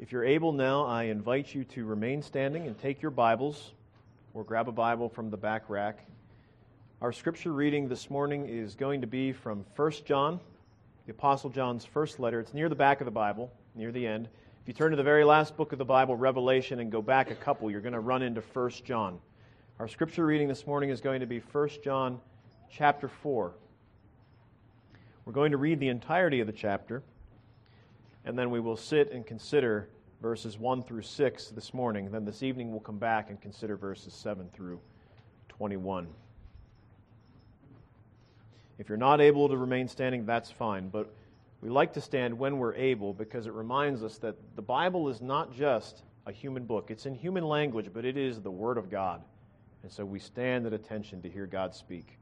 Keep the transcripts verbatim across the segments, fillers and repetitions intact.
If you're able now, I invite you to remain standing and take your Bibles or grab a Bible from the back rack. Our scripture reading this morning is going to be from First John, the Apostle John's first letter. It's near the back of the Bible, near the end. If you turn to the very last book of the Bible, Revelation, and go back a couple, you're going to run into First John. Our scripture reading this morning is going to be First John chapter four. We're going to read the entirety of the chapter, and then we will sit and consider verses one through six this morning. Then this evening we'll come back and consider verses seven through twenty-one. If you're not able to remain standing, that's fine, but we like to stand when we're able because it reminds us that the Bible is not just a human book. It's in human language, but it is the Word of God. And so we stand at attention to hear God speak.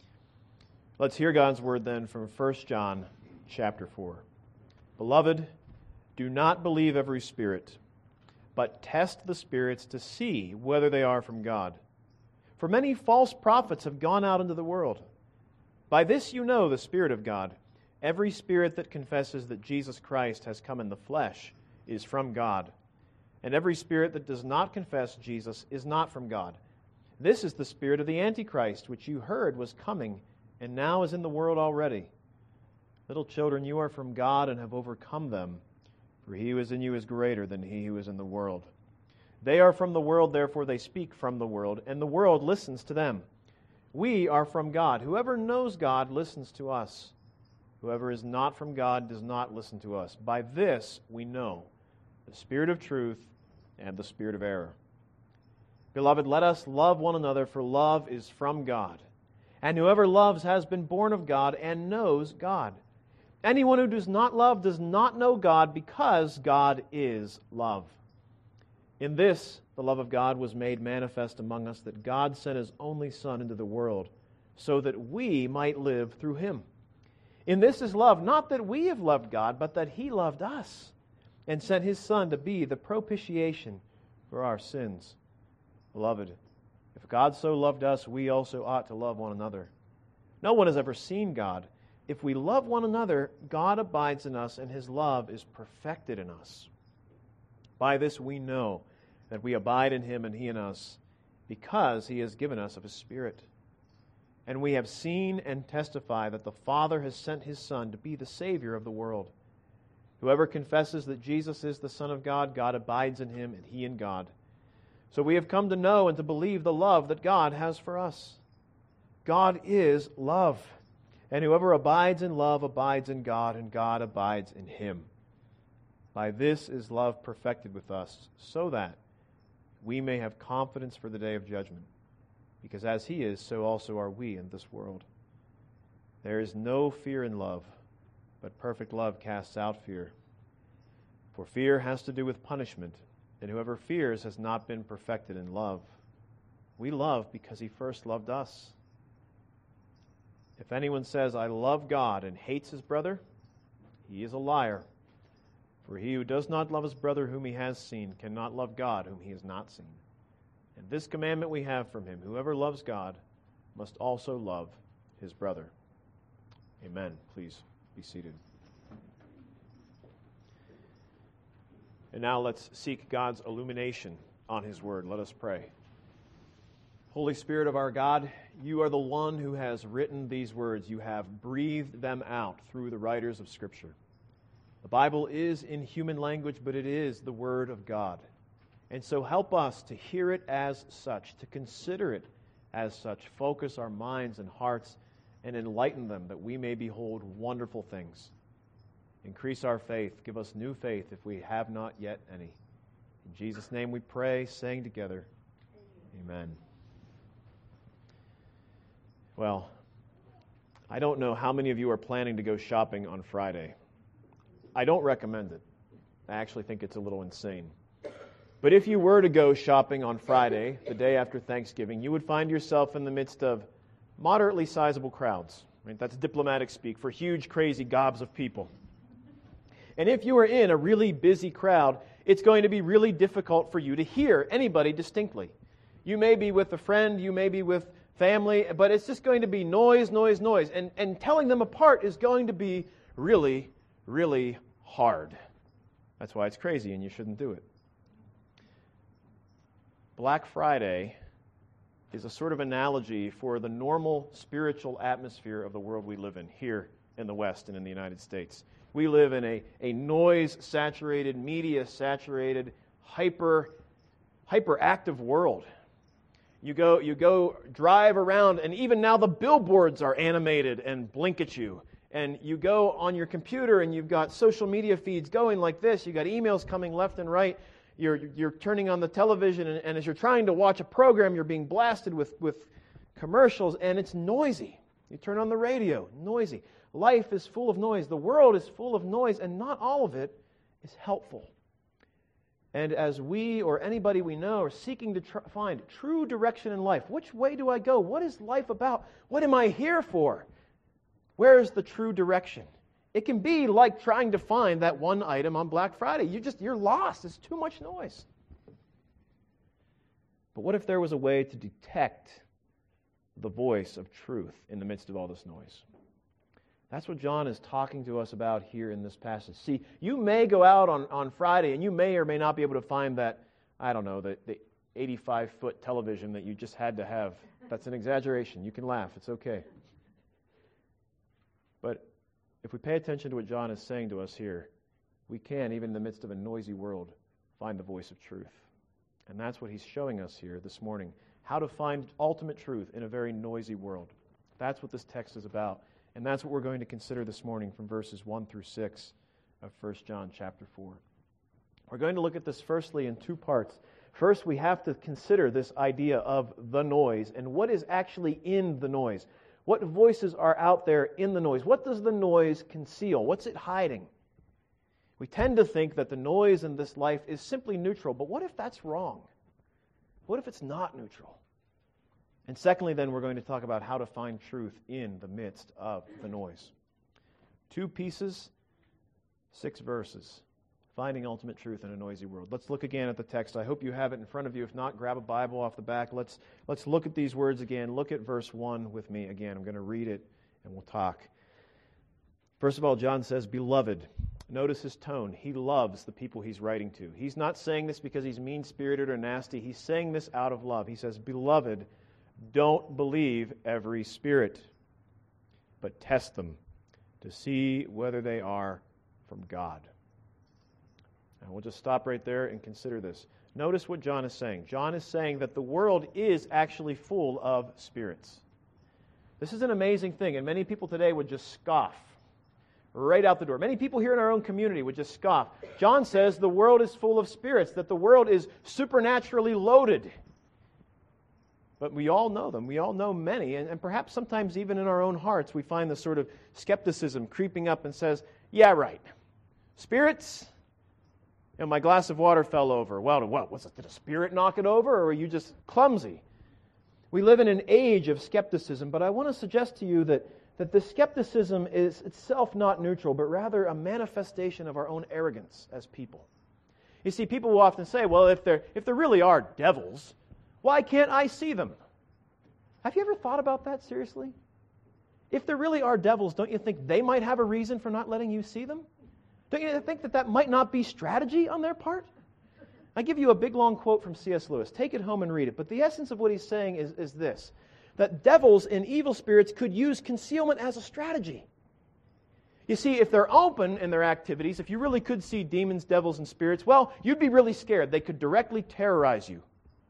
Let's hear God's Word then from First John chapter four. Beloved, do not believe every spirit, but test the spirits to see whether they are from God. For many false prophets have gone out into the world. By this you know the Spirit of God. Every spirit that confesses that Jesus Christ has come in the flesh is from God. And every spirit that does not confess Jesus is not from God. This is the spirit of the Antichrist, which you heard was coming, and now is in the world already. Little children, you are from God and have overcome them, for he who is in you is greater than he who is in the world. They are from the world, therefore they speak from the world, and the world listens to them. We are from God. Whoever knows God listens to us. Whoever is not from God does not listen to us. By this we know the spirit of truth and the spirit of error. Beloved, let us love one another, for love is from God. And whoever loves has been born of God and knows God. Anyone who does not love does not know God, because God is love. In this, the love of God was made manifest among us, that God sent His only Son into the world, so that we might live through Him. In this is love, not that we have loved God, but that He loved us, and sent His Son to be the propitiation for our sins. Beloved, if God so loved us, we also ought to love one another. No one has ever seen God. If we love one another, God abides in us, and His love is perfected in us. By this we know that we abide in Him and He in us, because He has given us of His Spirit. And we have seen and testify that the Father has sent His Son to be the Savior of the world. Whoever confesses that Jesus is the Son of God, God abides in Him and He in God. So we have come to know and to believe the love that God has for us. God is love. And whoever abides in love abides in God, and God abides in him. By this is love perfected with us, so that we may have confidence for the day of judgment. Because as He is, so also are we in this world. There is no fear in love, but perfect love casts out fear. For fear has to do with punishment, and whoever fears has not been perfected in love. We love because He first loved us. If anyone says, I love God, and hates his brother, he is a liar. For he who does not love his brother whom he has seen cannot love God whom he has not seen. And this commandment we have from Him: whoever loves God must also love his brother. Amen. Please be seated. And now let's seek God's illumination on His Word. Let us pray. Holy Spirit of our God, You are the one who has written these words. You have breathed them out through the writers of Scripture. The Bible is in human language, but it is the Word of God. And so help us to hear it as such, to consider it as such, focus our minds and hearts, and enlighten them that we may behold wonderful things. Increase our faith. Give us new faith if we have not yet any. In Jesus' name we pray, saying together, Amen. Well, I don't know how many of you are planning to go shopping on Friday. I don't recommend it. I actually think it's a little insane. But if you were to go shopping on Friday, the day after Thanksgiving, you would find yourself in the midst of moderately sizable crowds. Right? That's diplomatic speak for huge, crazy gobs of people. And if you are in a really busy crowd, it's going to be really difficult for you to hear anybody distinctly. You may be with a friend, you may be with family, but it's just going to be noise, noise, noise. And, and telling them apart is going to be really, really hard. That's why it's crazy and you shouldn't do it. Black Friday is a sort of analogy for the normal spiritual atmosphere of the world we live in here in the West and in the United States. We live in a, a noise-saturated, media-saturated, hyper, hyperactive world. You go, you go drive around, and even now the billboards are animated and blink at you. And you go on your computer, and you've got social media feeds going like this. You've got emails coming left and right. You're, you're turning on the television, and, and as you're trying to watch a program, you're being blasted with, with commercials, and it's noisy. You turn on the radio, noisy. Life is full of noise. The world is full of noise, and not all of it is helpful. And as we or anybody we know are seeking to tr- find true direction in life, which way do I go? What is life about? What am I here for? Where is the true direction? It can be like trying to find that one item on Black Friday. You just, you're lost. It's too much noise. But what if there was a way to detect the voice of truth in the midst of all this noise? That's what John is talking to us about here in this passage. See, you may go out on, on Friday and you may or may not be able to find that, I don't know, the, the eighty-five foot television that you just had to have. That's an exaggeration. You can laugh. It's okay. But if we pay attention to what John is saying to us here, we can, even in the midst of a noisy world, find the voice of truth. And that's what he's showing us here this morning, how to find ultimate truth in a very noisy world. That's what this text is about. And that's what we're going to consider this morning from verses one through six of First John chapter four. We're going to look at this firstly in two parts. First, we have to consider this idea of the noise and what is actually in the noise. What voices are out there in the noise? What does the noise conceal? What's it hiding? We tend to think that the noise in this life is simply neutral, but what if that's wrong? What if it's not neutral? And secondly, then, we're going to talk about how to find truth in the midst of the noise. Two pieces, six verses. Finding ultimate truth in a noisy world. Let's look again at the text. I hope you have it in front of you. If not, grab a Bible off the back. Let's, let's look at these words again. Look at verse one with me again. I'm going to read it and we'll talk. First of all, John says, "Beloved." Notice his tone. He loves the people he's writing to. He's not saying this because he's mean-spirited or nasty. He's saying this out of love. He says, "Beloved, don't believe every spirit, but test them to see whether they are from God." Now we'll just stop right there and consider this. Notice what John is saying. John is saying that the world is actually full of spirits. This is an amazing thing, and many people today would just scoff right out the door. Many people here in our own community would just scoff. John says the world is full of spirits, that the world is supernaturally loaded. But we all know them. We all know many. And, and perhaps sometimes even in our own hearts we find this sort of skepticism creeping up and says, yeah, right. Spirits? You know, my glass of water fell over. Well, what was it? Did a spirit knock it over, or were you just clumsy? We live in an age of skepticism, but I want to suggest to you that, that the skepticism is itself not neutral, but rather a manifestation of our own arrogance as people. You see, people will often say, well, if there if there really are devils, why can't I see them? Have you ever thought about that seriously? If there really are devils, don't you think they might have a reason for not letting you see them? Don't you think that that might not be strategy on their part? I give you a big long quote from C S Lewis. Take it home and read it. But the essence of what he's saying is, is this, that devils and evil spirits could use concealment as a strategy. You see, if they're open in their activities, if you really could see demons, devils, and spirits, well, you'd be really scared. They could directly terrorize you.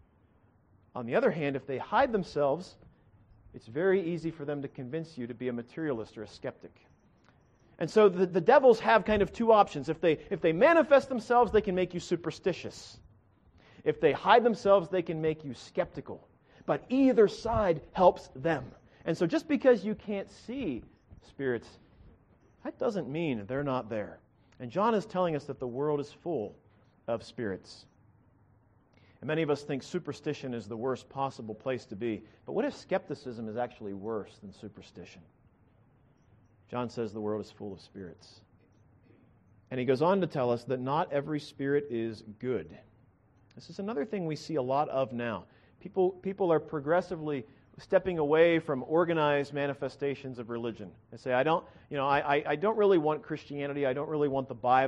On the other hand, if they hide themselves, it's very easy for them to convince you to be a materialist or a skeptic. And so the, the devils have kind of two options. If they, if they manifest themselves, they can make you superstitious. If they hide themselves, they can make you skeptical. But either side helps them. And so just because you can't see spirits, that doesn't mean they're not there. And John is telling us that the world is full of spirits. And many of us think superstition is the worst possible place to be. But what if skepticism is actually worse than superstition? John says the world is full of spirits. And he goes on to tell us that not every spirit is good. This is another thing we see a lot of now. People, people are progressively stepping away from organized manifestations of religion. They say, I don't, you know, I, I don't really want Christianity. I don't really want the Bible.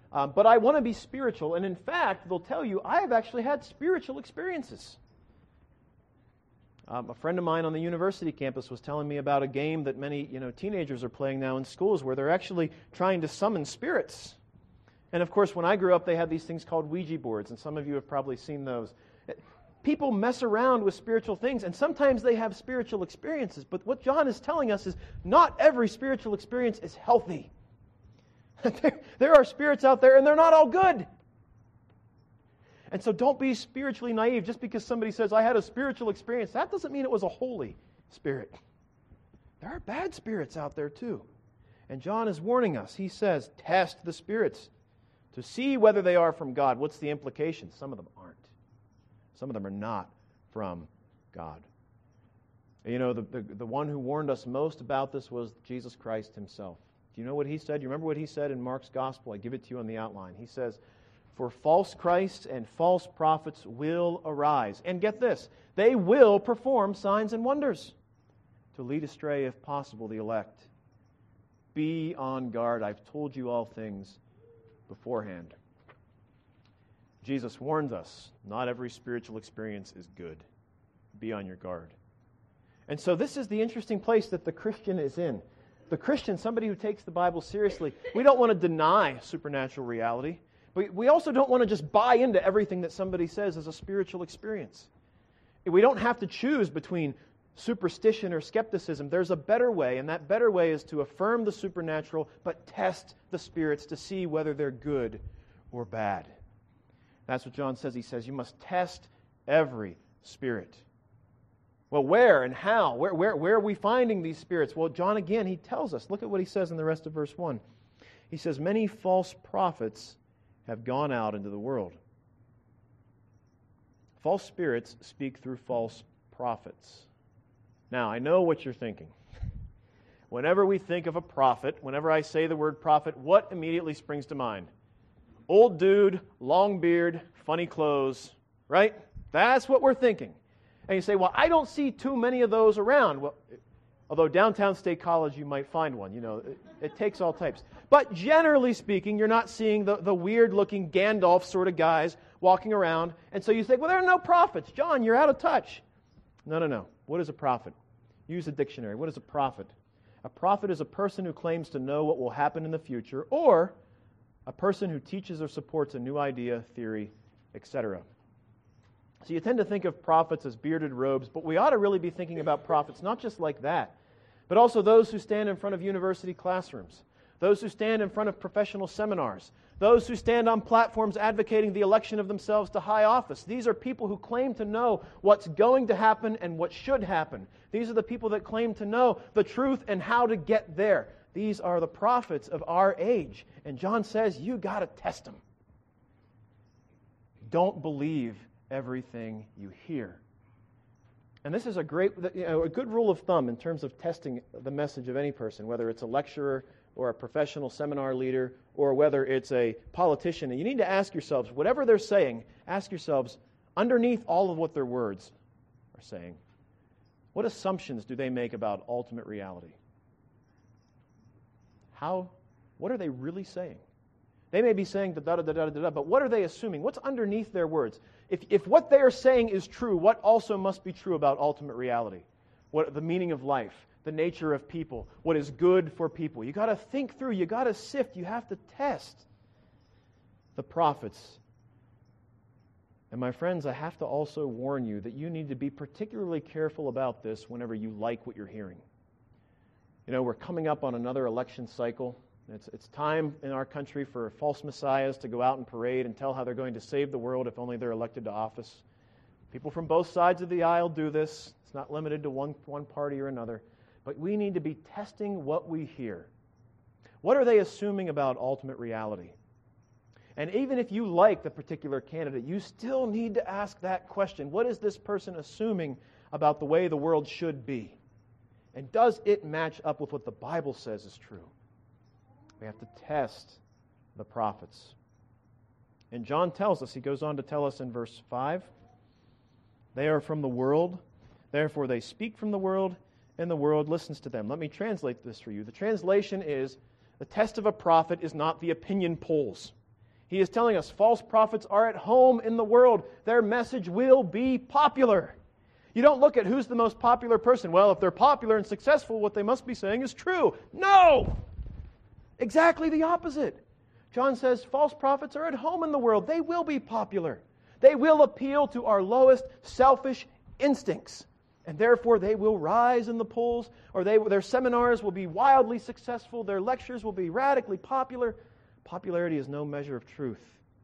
Um, but I want to be spiritual. And in fact, they'll tell you, I have actually had spiritual experiences. Um, a friend of mine on the university campus was telling me about a game that many you know, teenagers are playing now in schools where they're actually trying to summon spirits. And of course, when I grew up, they had these things called Ouija boards, and some of you have probably seen those. People mess around with spiritual things, and sometimes they have spiritual experiences. But what John is telling us is not every spiritual experience is healthy. there, there are spirits out there, and they're not all good. And so don't be spiritually naive. Just because somebody says, I had a spiritual experience, that doesn't mean it was a holy spirit. There are bad spirits out there too. And John is warning us. He says, test the spirits to see whether they are from God. What's the implication? Some of them aren't. Some of them are not from God. And you know, the, the, the one who warned us most about this was Jesus Christ himself. Do you know what he said? You remember what he said in Mark's Gospel? I give it to you on the outline. He says, for false Christs and false prophets will arise. And get this, they will perform signs and wonders to lead astray, if possible, the elect. Be on guard. I've told you all things beforehand. Jesus warns us, not every spiritual experience is good. Be on your guard. And so this is the interesting place that the Christian is in. The Christian, somebody who takes the Bible seriously, we don't want to deny supernatural reality, but we also don't want to just buy into everything that somebody says as a spiritual experience. We don't have to choose between superstition or skepticism. There's a better way, and that better way is to affirm the supernatural, but test the spirits to see whether they're good or bad. That's what John says. He says you must test every spirit. Well, where and how? Where, where, where are we finding these spirits? Well, John, again, he tells us. Look at what he says in the rest of verse one. He says, many false prophets have gone out into the world. False spirits speak through false prophets. Now, I know what you're thinking. Whenever we think of a prophet, whenever I say the word prophet, what immediately springs to mind? Old dude, long beard, funny clothes, right? That's what we're thinking. And you say, well, I don't see too many of those around. Well, although downtown State College, you might find one. You know, it, it takes all types. But generally speaking, you're not seeing the, the weird-looking Gandalf sort of guys walking around. And so you say, well, there are no prophets. John, you're out of touch. No, no, no. What is a prophet? Use a dictionary. What is a prophet? A prophet is a person who claims to know what will happen in the future, or a person who teaches or supports a new idea, theory, et cetera. So you tend to think of prophets as bearded robes, but we ought to really be thinking about prophets not just like that, but also those who stand in front of university classrooms, those who stand in front of professional seminars, those who stand on platforms advocating the election of themselves to high office. These are people who claim to know what's going to happen and what should happen. These are the people that claim to know the truth and how to get there. These are the prophets of our age. And John says, you got to test them. Don't believe everything you hear. And this is a great, you know, a good rule of thumb in terms of testing the message of any person, whether it's a lecturer or a professional seminar leader or whether it's a politician. And you need to ask yourselves, whatever they're saying, ask yourselves, underneath all of what their words are saying, what assumptions do they make about ultimate reality? How, what are they really saying? They may be saying da da da da da da, but what are they assuming? What's underneath their words? If if what they are saying is true, what also must be true about ultimate reality? What the meaning of life, the nature of people, what is good for people? You got to think through. You got to sift. You have to test the prophets. And my friends, I have to also warn you that you need to be particularly careful about this whenever you like what you're hearing. You know, we're coming up on another election cycle. It's, it's time in our country for false messiahs to go out and parade and tell how they're going to save the world if only they're elected to office. People from both sides of the aisle do this. It's not limited to one, one party or another. But we need to be testing what we hear. What are they assuming about ultimate reality? And even if you like the particular candidate, you still need to ask that question. What is this person assuming about the way the world should be? And does it match up with what the Bible says is true? We have to test the prophets. And John tells us, he goes on to tell us in verse five, they are from the world, therefore they speak from the world, and the world listens to them. Let me translate this for you. The translation is, the test of a prophet is not the opinion polls. He is telling us false prophets are at home in the world. Their message will be popular. You don't look at who's the most popular person. Well, if they're popular and successful, what they must be saying is true. No! Exactly the opposite. John says false prophets are at home in the world. They will be popular. They will appeal to our lowest selfish instincts. And therefore they will rise in the polls, or they, their seminars will be wildly successful. Their lectures will be radically popular. Popularity is no measure of truth.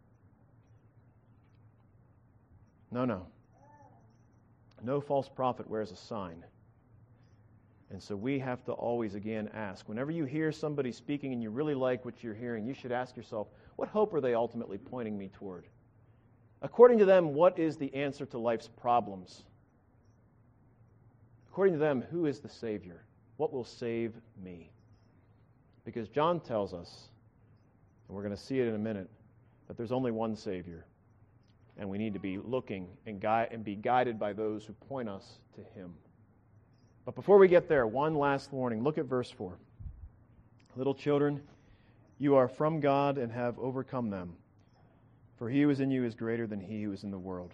No, no. No false prophet wears a sign. And so we have to always again ask, whenever you hear somebody speaking and you really like what you're hearing, you should ask yourself, what hope are they ultimately pointing me toward? According to them, what is the answer to life's problems? According to them, who is the Savior? What will save me? Because John tells us, and we're going to see it in a minute, that there's only one Savior. And we need to be looking and, guide, and be guided by those who point us to Him. But before we get there, one last warning. Look at verse four. Little children, you are from God and have overcome them. For he who is in you is greater than he who is in the world.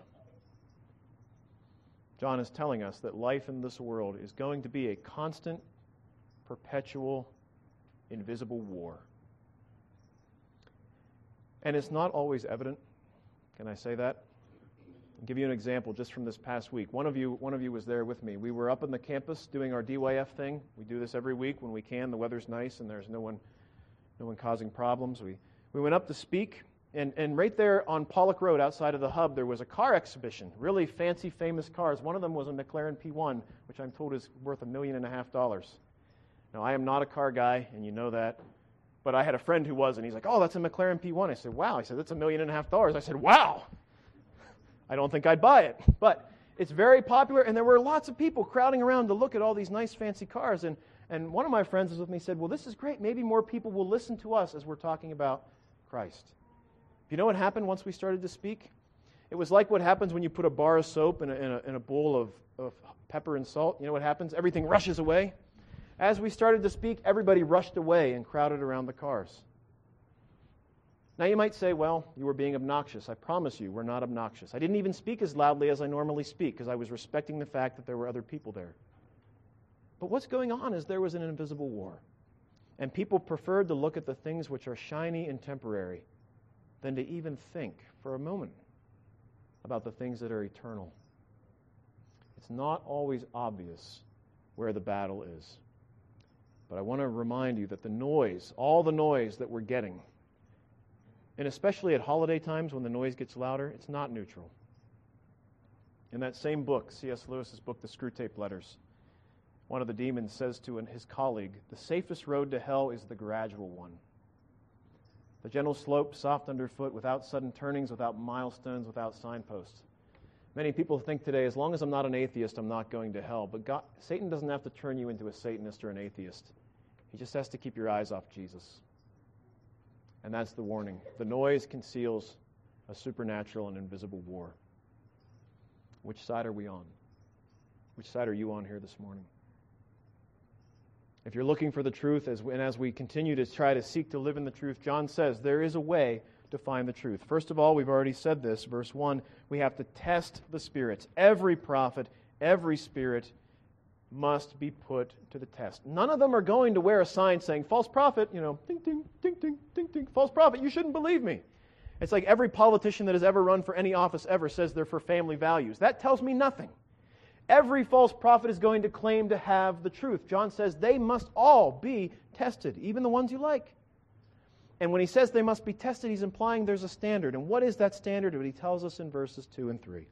John is telling us that life in this world is going to be a constant, perpetual, invisible war. And it's not always evident. Can I say that? I'll give you an example just from this past week. One of you, one of you was there with me. We were up on the campus doing our D Y F thing. We do this every week when we can. The weather's nice and there's no one, no one causing problems. We we went up to speak, and, and right there on Pollock Road outside of the hub, there was a car exhibition. Really fancy, famous cars. One of them was a McLaren P one, which I'm told is worth a million and a half dollars. Now, I am not a car guy, and you know that. But I had a friend who was, and he's like, oh, that's a McLaren P one. I said, wow. I said, that's a million and a half dollars. I said, wow. I don't think I'd buy it. But it's very popular, and there were lots of people crowding around to look at all these nice, fancy cars. And, and one of my friends was with me and said, well, this is great. Maybe more people will listen to us as we're talking about Christ. You know what happened once we started to speak? It was like what happens when you put a bar of soap in a, in a, in a bowl of, of pepper and salt. You know what happens? Everything rushes away. As we started to speak, everybody rushed away and crowded around the cars. Now you might say, well, you were being obnoxious. I promise you, we're not obnoxious. I didn't even speak as loudly as I normally speak because I was respecting the fact that there were other people there. But what's going on is there was an invisible war. And people preferred to look at the things which are shiny and temporary than to even think for a moment about the things that are eternal. It's not always obvious where the battle is. But I want to remind you that the noise, all the noise that we're getting, and especially at holiday times when the noise gets louder, it's not neutral. In that same book, C S Lewis's book, The Screwtape Letters, one of the demons says to his colleague, the safest road to hell is the gradual one. The gentle slope, soft underfoot, without sudden turnings, without milestones, without signposts. Many people think today, as long as I'm not an atheist, I'm not going to hell. But God, Satan doesn't have to turn you into a Satanist or an atheist. He just has to keep your eyes off Jesus. And that's the warning. The noise conceals a supernatural and invisible war. Which side are we on? Which side are you on here this morning? If you're looking for the truth, as we, and as we continue to try to seek to live in the truth, John says there is a way to find the truth. First of all, we've already said this, verse one, we have to test the spirits. Every prophet, every spirit must be put to the test. None of them are going to wear a sign saying, false prophet, you know, ding, ding, ding, ding, ding, ding, false prophet, you shouldn't believe me. It's like every politician that has ever run for any office ever says they're for family values. That tells me nothing. Every false prophet is going to claim to have the truth. John says they must all be tested, even the ones you like. And when he says they must be tested, he's implying there's a standard. And what is that standard? What he tells us in verses two and three.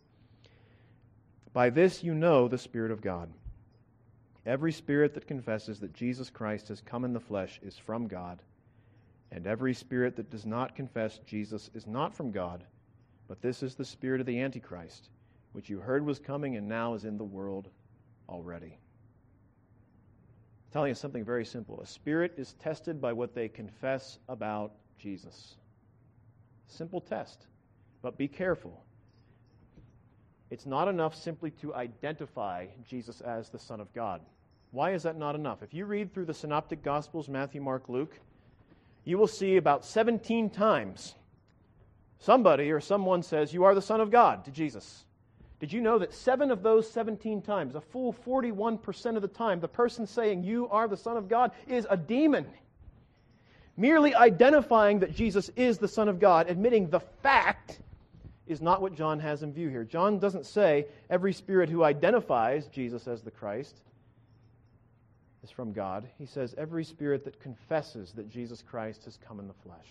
By this you know the Spirit of God. Every spirit that confesses that Jesus Christ has come in the flesh is from God, and every spirit that does not confess Jesus is not from God, but this is the spirit of the Antichrist, which you heard was coming and now is in the world already. I'm telling you something very simple. A spirit is tested by what they confess about Jesus. Simple test, but be careful. It's not enough simply to identify Jesus as the Son of God. Why is that not enough? If you read through the Synoptic Gospels, Matthew, Mark, Luke, you will see about seventeen times Somebody or someone says, "You are the Son of God," to Jesus. Did you know that seven of those seventeen times, a full forty-one percent of the time, the person saying, "You are the Son of God," is a demon? Merely identifying that Jesus is the Son of God, admitting the fact, is not what John has in view here. John doesn't say every spirit who identifies Jesus as the Christ is from God. He says every spirit that confesses that Jesus Christ has come in the flesh.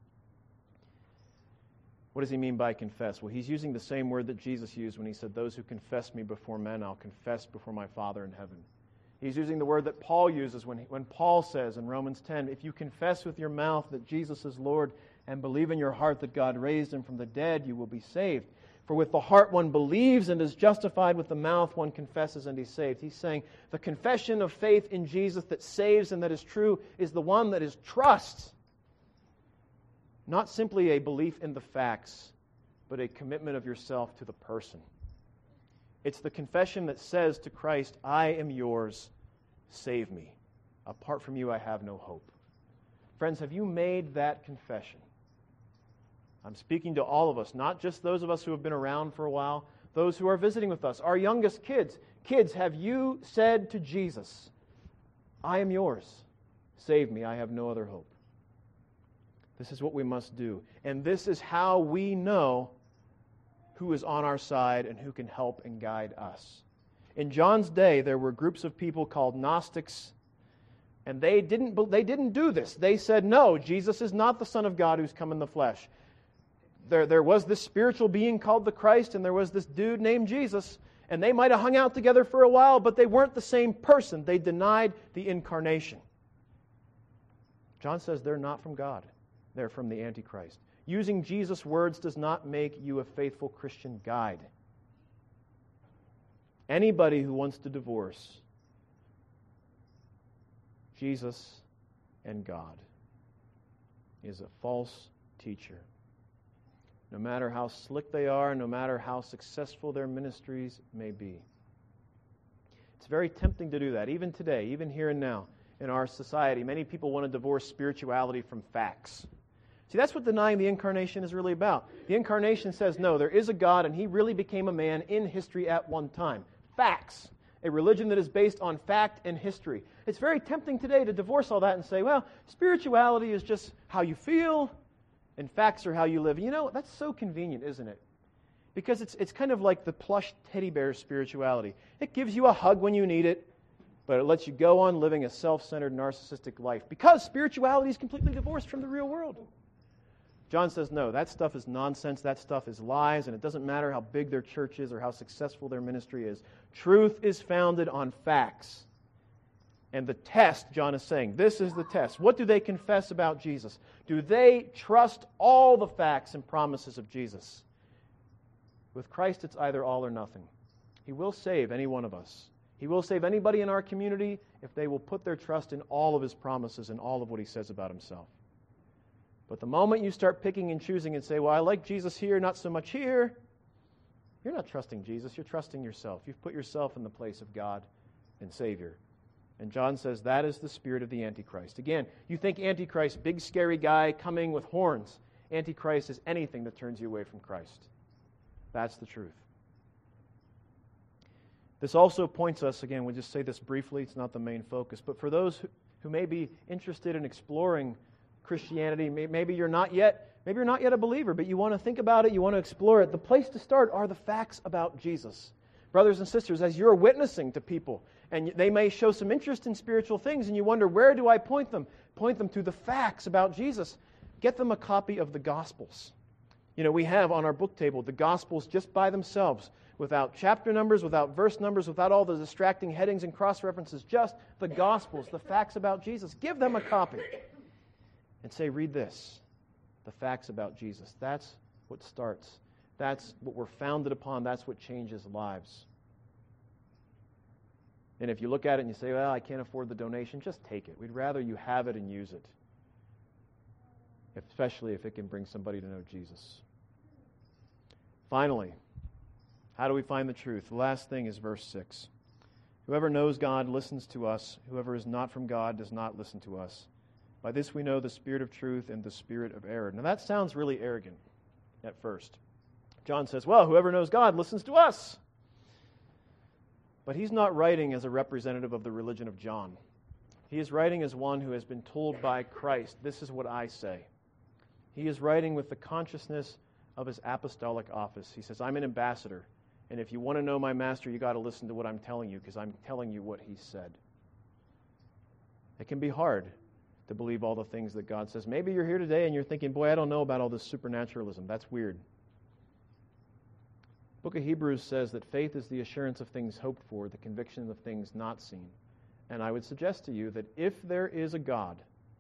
What does he mean by confess? Well, he's using the same word that Jesus used when he said, "Those who confess me before men, I'll confess before my Father in heaven." He's using the word that Paul uses when, he, when Paul says in Romans ten, "If you confess with your mouth that Jesus is Lord and believe in your heart that God raised him from the dead, you will be saved. For with the heart one believes and is justified, with the mouth one confesses and is saved." He's saying the confession of faith in Jesus that saves and that is true is the one that is trust. Not simply a belief in the facts, but a commitment of yourself to the person. It's the confession that says to Christ, "I am yours, save me. Apart from you, I have no hope." Friends, have you made that confession? I'm speaking to all of us, not just those of us who have been around for a while, those who are visiting with us, our youngest kids. Kids, have you said to Jesus, "I am yours, save me, I have no other hope"? This is what we must do. And this is how we know who is on our side and who can help and guide us. In John's day, there were groups of people called Gnostics, and they didn't, they didn't do this. They said, "No, Jesus is not the Son of God who's come in the flesh." There, there was this spiritual being called the Christ, and there was this dude named Jesus, and they might have hung out together for a while, but they weren't the same person. They denied the incarnation. John says they're not from God. They're from the Antichrist. Using Jesus' words does not make you a faithful Christian guide. Anybody who wants to divorce Jesus and God is a false teacher. No matter how slick they are, no matter how successful their ministries may be. It's very tempting to do that, even today, even here and now in our society. Many people want to divorce spirituality from facts. See, that's what denying the incarnation is really about. The incarnation says, no, there is a God, and He really became a man in history at one time. Facts. A religion that is based on fact and history. It's very tempting today to divorce all that and say, well, spirituality is just how you feel, and facts are how you live. You know, that's so convenient, isn't it? Because it's it's kind of like the plush teddy bear spirituality. It gives you a hug when you need it, but it lets you go on living a self-centered, narcissistic life. Because spirituality is completely divorced from the real world. John says, no, that stuff is nonsense, that stuff is lies, and it doesn't matter how big their church is or how successful their ministry is. Truth is founded on facts. And the test, John is saying, this is the test. What do they confess about Jesus? Do they trust all the facts and promises of Jesus? With Christ, it's either all or nothing. He will save any one of us. He will save anybody in our community if they will put their trust in all of His promises and all of what He says about Himself. But the moment you start picking and choosing and say, well, I like Jesus here, not so much here, you're not trusting Jesus, you're trusting yourself. You've put yourself in the place of God and Savior. And John says that is the spirit of the Antichrist. Again, you think Antichrist, big scary guy coming with horns. Antichrist is anything that turns you away from Christ. That's the truth. This also points us, again, we'll just say this briefly, it's not the main focus, but for those who, who may be interested in exploring Christianity, maybe you're not yet, maybe you're not yet a believer, but you want to think about it, you want to explore it. The place to start are the facts about Jesus. Brothers and sisters, as you're witnessing to people, and they may show some interest in spiritual things, and you wonder, where do I point them? Point them to the facts about Jesus. Get them a copy of the Gospels. You know, we have on our book table the Gospels just by themselves, without chapter numbers, without verse numbers, without all the distracting headings and cross-references, just the Gospels, the facts about Jesus. Give them a copy. And say, read this, the facts about Jesus. That's what starts. That's what we're founded upon. That's what changes lives. And if you look at it and you say, well, I can't afford the donation, just take it. We'd rather you have it and use it, especially if it can bring somebody to know Jesus. Finally, how do we find the truth? The last thing is verse six. Whoever knows God listens to us. Whoever is not from God does not listen to us. By this we know the spirit of truth and the spirit of error. Now that sounds really arrogant. at first. John says, well, whoever knows God listens to us. But he's not writing as a representative of the religion of John. He is writing as one who has been told by Christ, this is what I say. He is writing with the consciousness of his apostolic office. He says, I'm an ambassador, and if you want to know my master, you got to listen to what I'm telling you, because I'm telling you what he said. It can be hard to believe all the things that God says. Maybe you're here today and you're thinking, boy, I don't know about all this supernaturalism. That's weird. The book of Hebrews says that faith is the assurance of things hoped for, the conviction of things not seen. And I would suggest to you that if there is a God,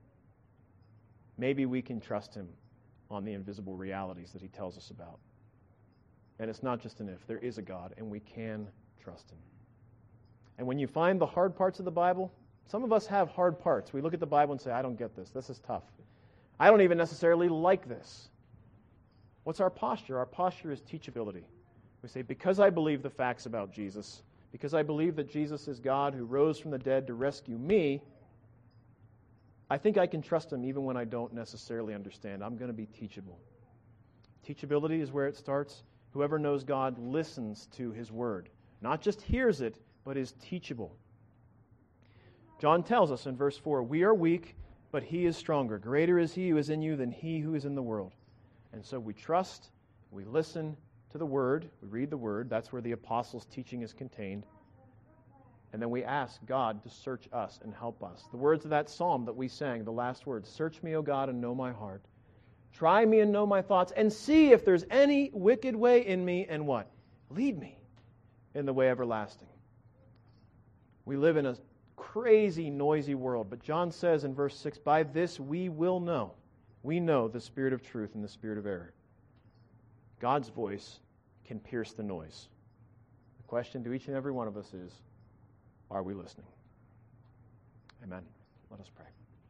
maybe we can trust him on the invisible realities that he tells us about. And it's not just an if. There is a God, and we can trust him. And when you find the hard parts of the Bible, some of us have hard parts. We look at the Bible and say, I don't get this. This is tough. I don't even necessarily like this. What's our posture? Our posture is teachability. We say, because I believe the facts about Jesus, because I believe that Jesus is God who rose from the dead to rescue me, I think I can trust him even when I don't necessarily understand. I'm going to be teachable. Teachability is where it starts. Whoever knows God listens to his word. Not just hears it, but is teachable. John tells us in verse four, we are weak, but he is stronger. Greater is he who is in you than he who is in the world. And so we trust, we listen to the word, we read the word. That's where the apostles' teaching is contained. And then we ask God to search us and help us. The words of that psalm that we sang, the last words, search me, O God, and know my heart. Try me and know my thoughts, and see if there's any wicked way in me, and what? Lead me in the way everlasting. We live in a crazy, noisy world, but John says in verse six, by this we will know. We know the spirit of truth and the spirit of error. God's voice can pierce the noise. The question to each and every one of us is, are we listening? Amen. Let us pray.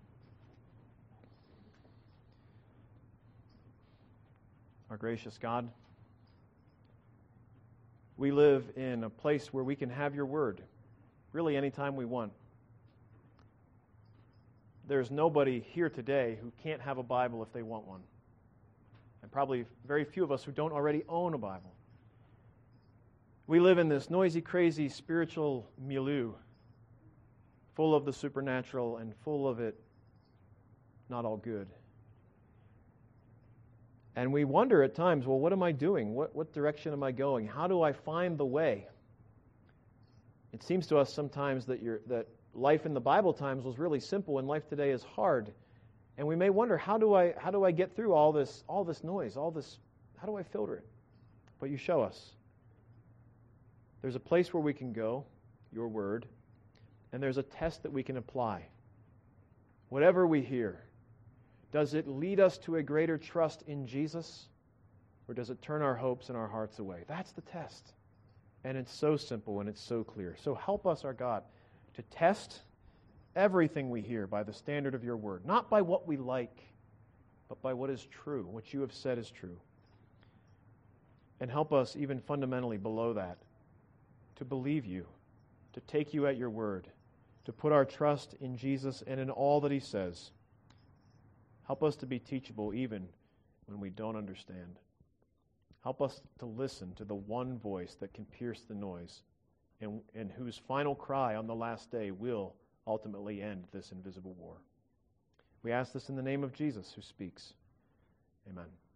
Our gracious God, we live in a place where we can have your word really anytime we want. There's nobody here today who can't have a Bible if they want one. And probably very few of us who don't already own a Bible. We live in this noisy, crazy spiritual milieu, full of the supernatural and full of it not all good. And we wonder at times, well, what am I doing? What, what direction am I going? How do I find the way? It seems to us sometimes that you're, that life in the Bible times was really simple and life today is hard. And we may wonder, how do I how do I get through all this all this noise, all this, how do I filter it? But you show us. There's a place where we can go, your word, and there's a test that we can apply. Whatever we hear, does it lead us to a greater trust in Jesus, or does it turn our hopes and our hearts away? That's the test. And it's so simple and it's so clear. So help us, our God, to test everything we hear by the standard of your word, not by what we like, but by what is true, what you have said is true. And help us even fundamentally below that to believe you, to take you at your word, to put our trust in Jesus and in all that he says. Help us to be teachable even when we don't understand. Help us to listen to the one voice that can pierce the noise and, and whose final cry on the last day will ultimately end this invisible war. We ask this in the name of Jesus who speaks. Amen.